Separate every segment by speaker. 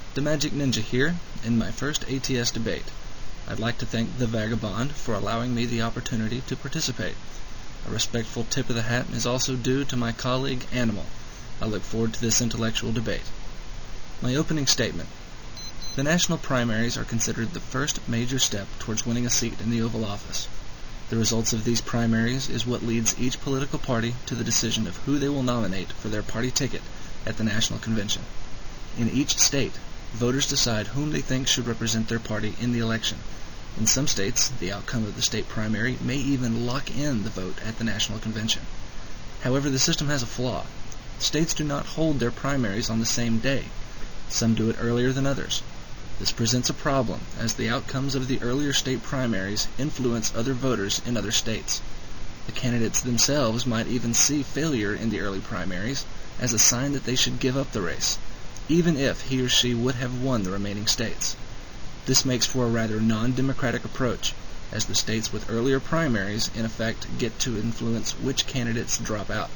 Speaker 1: The Magic Ninja here, in my first ATS debate. I'd like to thank the Vagabond for allowing me the opportunity to participate. A respectful tip of the hat is also due to my colleague Animal. I look forward to this intellectual debate. My opening statement. The national primaries are considered the first major step towards winning a seat in the Oval Office. The results of these primaries is what leads each political party to the decision of who they will nominate for their party ticket at the National Convention. In each state, voters decide whom they think should represent their party in the election. In some states, the outcome of the state primary may even lock in the vote at the National Convention. However, the system has a flaw. States do not hold their primaries on the same day. Some do it earlier than others. This presents a problem, as the outcomes of the earlier state primaries influence other voters in other states. The candidates themselves might even see failure in the early primaries as a sign that they should give up the race, even if he or she would have won the remaining states. This makes for a rather non-democratic approach, as the states with earlier primaries in effect get to influence which candidates drop out.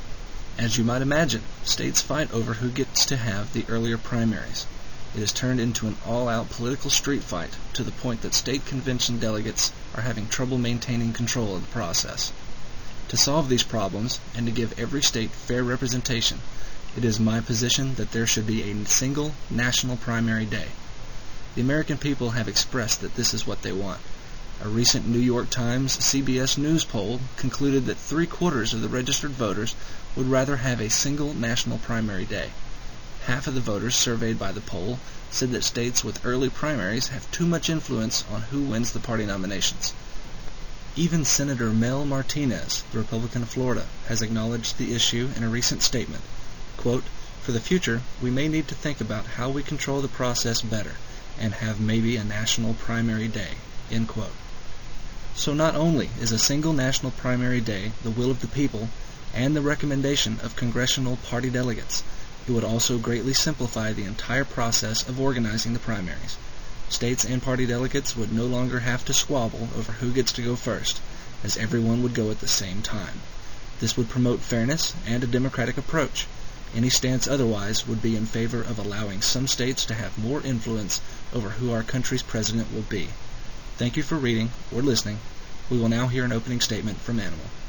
Speaker 1: As you might imagine, states fight over who gets to have the earlier primaries. It has turned into an all-out political street fight to the point that state convention delegates are having trouble maintaining control of the process. To solve these problems, and to give every state fair representation, it is my position that there should be a single national primary day. The American people have expressed that this is what they want. A recent New York Times CBS News poll concluded that 3/4 of the registered voters would rather have a single national primary day. Half of the voters surveyed by the poll said that states with early primaries have too much influence on who wins the party nominations. Even Senator Mel Martinez, the Republican of Florida, has acknowledged the issue in a recent statement. Quote, "For the future, we may need to think about how we control the process better and have maybe a national primary day." End quote. So not only is a single national primary day the will of the people and the recommendation of congressional party delegates, it would also greatly simplify the entire process of organizing the primaries. States and party delegates would no longer have to squabble over who gets to go first, as everyone would go at the same time. This would promote fairness and a democratic approach. Any stance otherwise would be in favor of allowing some states to have more influence over who our country's president will be. Thank you for reading or listening. We will now hear an opening statement from Animal.